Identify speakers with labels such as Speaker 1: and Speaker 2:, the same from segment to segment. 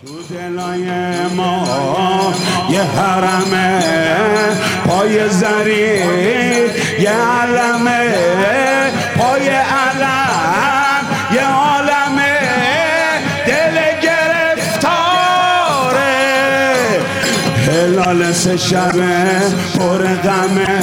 Speaker 1: تو دلای ما یه حرمه پای زری، یه علمه پای علم، یه عالمه دل گرفتاره. هلال سه شبه پر غمه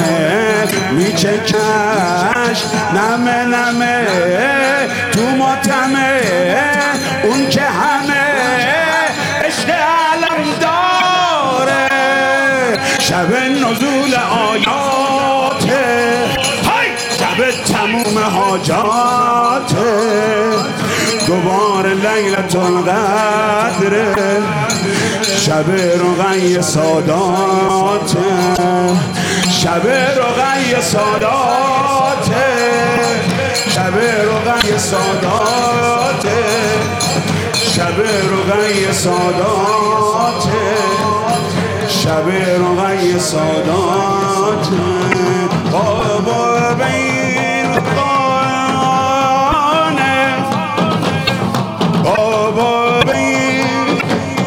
Speaker 1: میچکش نمه نمه تو ماتمه، اون که همه عشق علم داره. شب نزول آیاته، شب تموم حاجاته، دوباره لیلة القدره، شب رقی ساداته، شب رقی ساداته، شب رقی ساداته، شب رقی ساداته، شب رقی ساداته. بابا بین خانه، بابا بین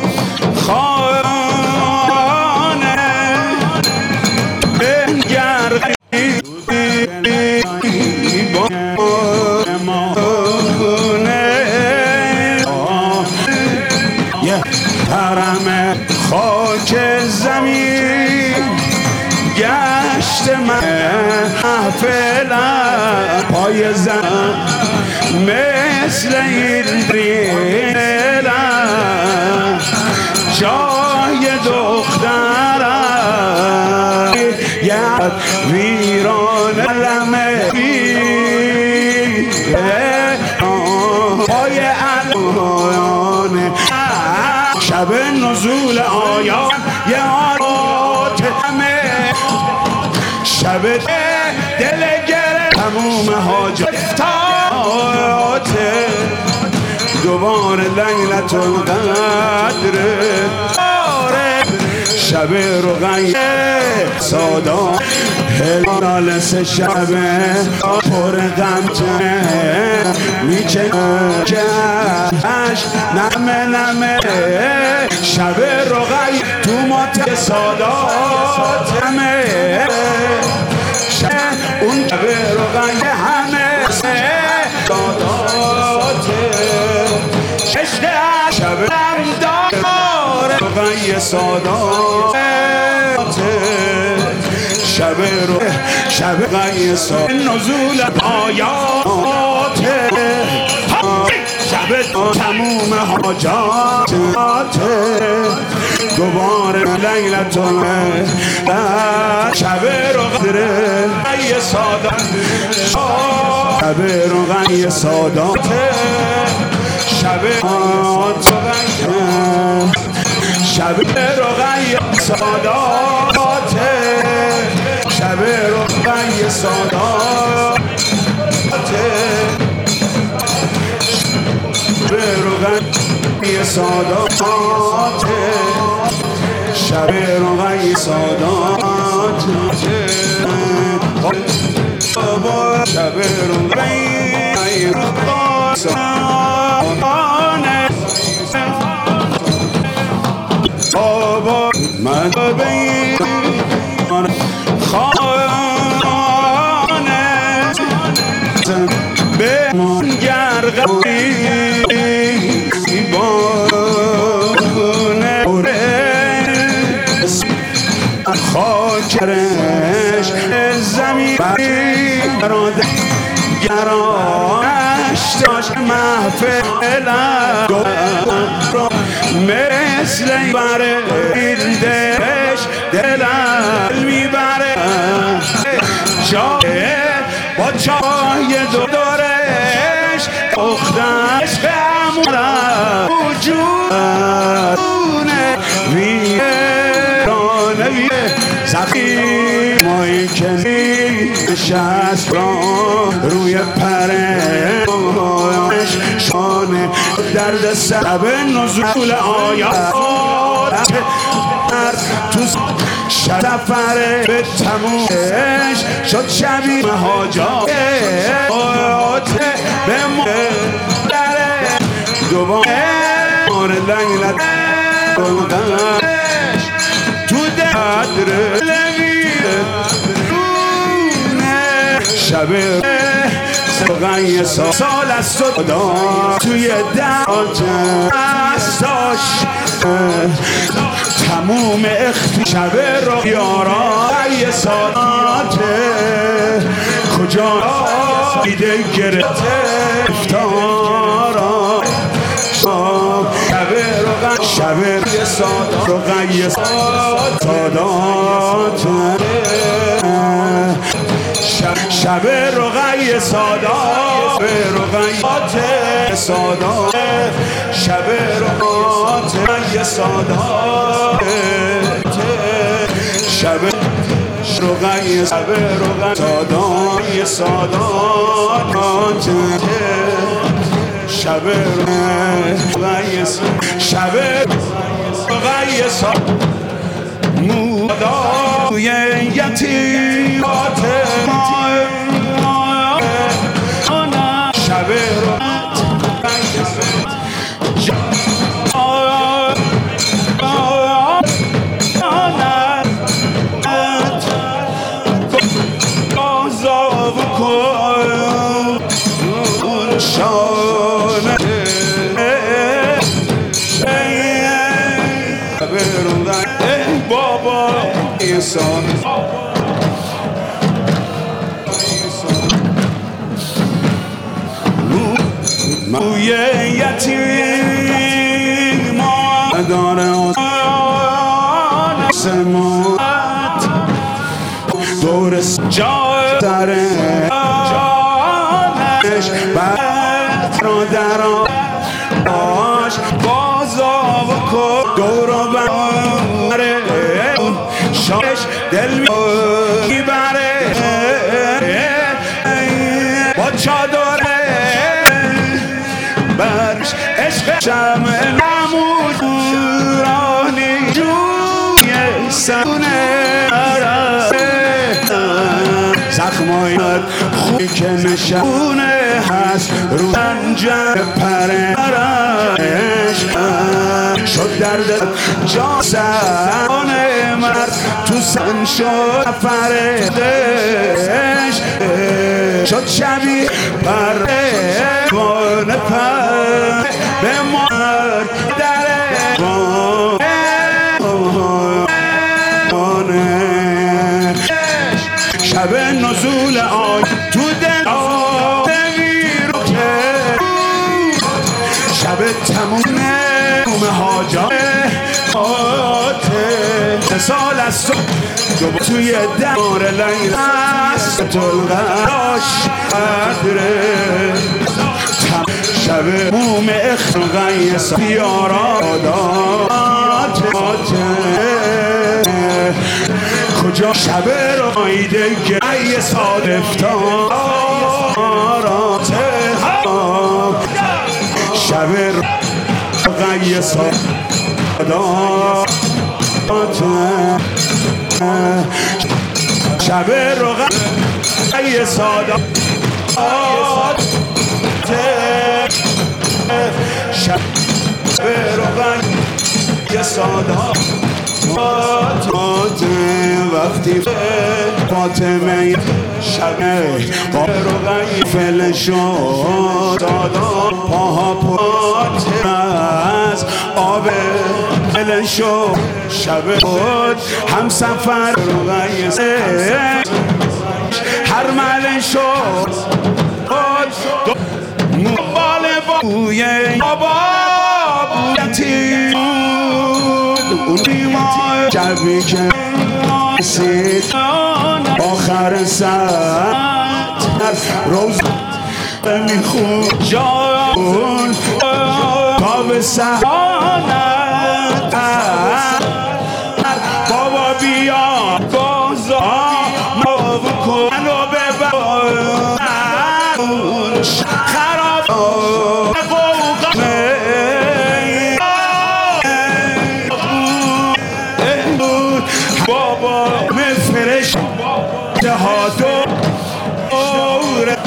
Speaker 1: خانه، بنگر حرم خاک زمین گشت محفلم پای زن مثل این ریلم جای دخترم یک ویران لمه پای علمانه. شب نزول آیات یه آیات همه، شب دل گره تموم حاجاته، دوباره لیلة القدره، شب رقی سادا. هلال سه شبه پر غمجه میچکش نمه نمه، شب رقی تو مات ساداتمه، اون شب رقی همه ساداته، عشق شب داره رقی ساداته، شب رقی ساداته، نزول آیاته، شب تموم حاجاته، دوباره لیلة القدر، شب رقی ساداته، شب رقی ساداته، شب شب رقی ساداته، شب رقی ساداته، رقی ساداته، شب رقی ساداته، شب رقی ساداته. بابا من بین خانه به منگر بانه خاکرش زمین براد گرانش داشت محفلم مثل بره دلش دلم میبره، جای با چای دورش اختش همونم وجودونه ویرانه زخی مایی که نشست روی پرش شانه درد سب نزول آیات تو سفر به تمومش شد شبی مهاجات به دوباره دار لیلت تو در شب غی سال از صدا توی دراج استاش تموم اختی شب رو یارا غی سالاته کجا دیده گرفته افتارا شب رو غی ساداته شب رقی سادات سادات شب رقی سادات شب رقی سادات سادات شب رقی شب رقی سادات مودای یتیمات شب بابا انسان موی یتیم داره سمات دور جای داره جانش برادران باش بازا و کن دور و بره شاش دل میبره با چادره برش عشق شمع نمودرانی جوی سونه زخمای خوبی که نشونه هست رو پنجر پرش شد درد جاسن مرد تو سن شد فردش شد شبیه پروانه پر به مرد دره شب نزول آی تو دل آدمی رو که شب تموم حاجات سال از تو توی دار لیل است تلغاش قدره شب موم اخرقی سیارا داد کجا شب رو ایده که ای صادفتارات شب رقی صادات شب رقی صادات شب رقی صادات وقتی فاطمه شب رقی فل شد پاها پات از آب فل شد شب بود هم سفر رقی هر مل شد بال بوی بابا بویتی شبی که سید آخر سر روز میخون جان تا به سهانت بابا بیا بازا ما بکن و ببر خراب بابا مفرش دهاتو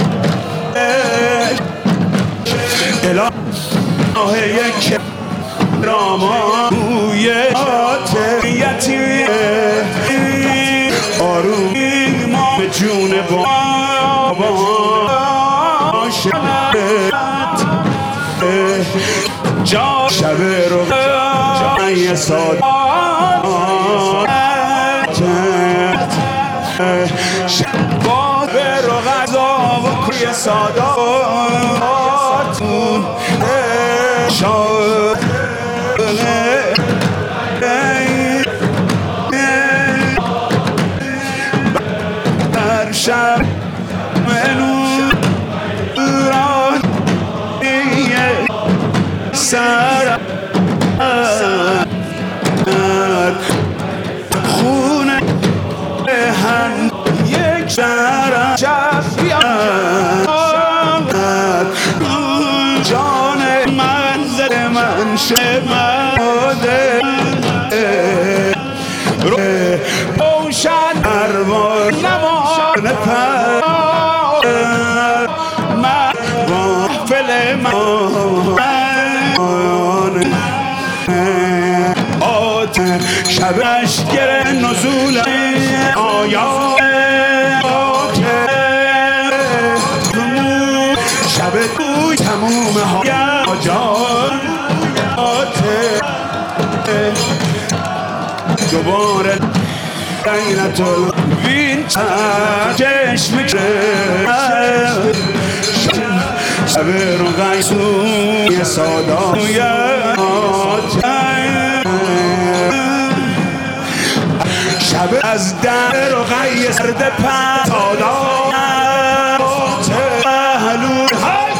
Speaker 1: اله یک راما روی آتیتی آرومی ما به جون بابا شد جا شب رو جای سادات باز به رو غذا و کوی سادات شاد بر شب منوران سر خونه هم یک شهر شفیان جان منزل من شماده روشن ارمان نمان پر محفل من شبش گره نزول آیات شب توی تموم حاجات دوباره غیرت الوین چشم شب رو غیسوی سادات شب از در و غی سرد پتادات پهلو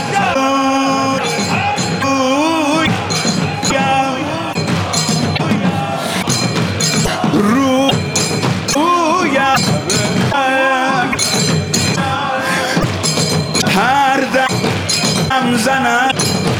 Speaker 1: هر دم زنم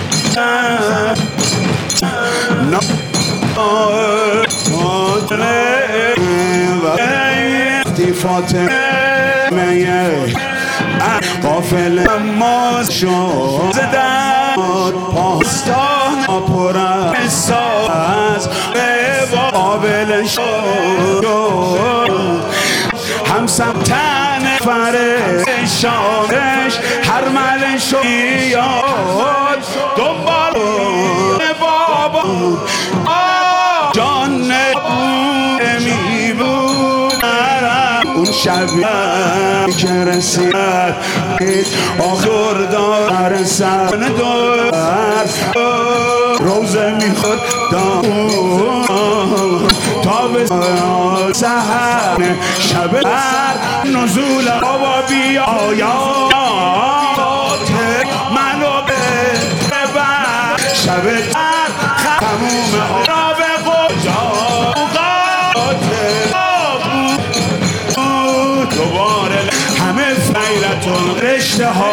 Speaker 1: فاطمه قافل ماز شد زدن پاستان پرم ساز به قابل شد همسم تن فرشانش هر ملش و یاد دنبال بابا جان می بود اون شبی که رسید آخر دار سر دار روزه میخود تا به سحر شب نزول بابا بیایات منو ببر شب تموم را به دوباره همه فیلتون رشته ها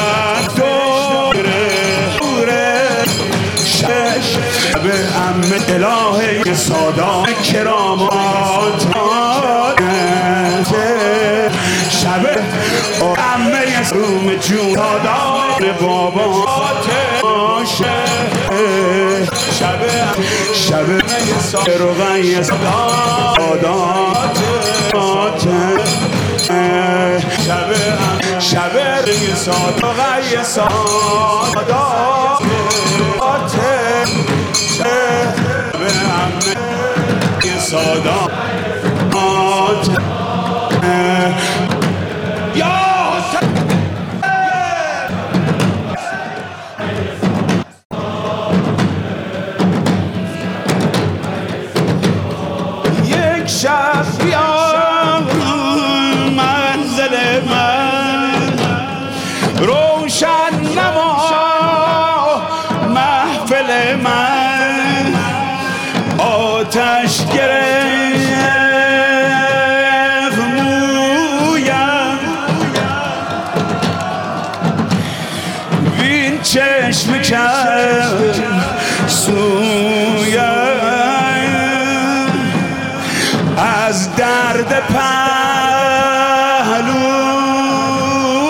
Speaker 1: دوره شب امه الهه سادات کرامات شب امه روم جون سادات بابات شب رغی سادات شب رغی سادات سادات یک شفیان منزل من روشن نما محفل من آتش گرفت مویم وین چشم کرد سویم از درد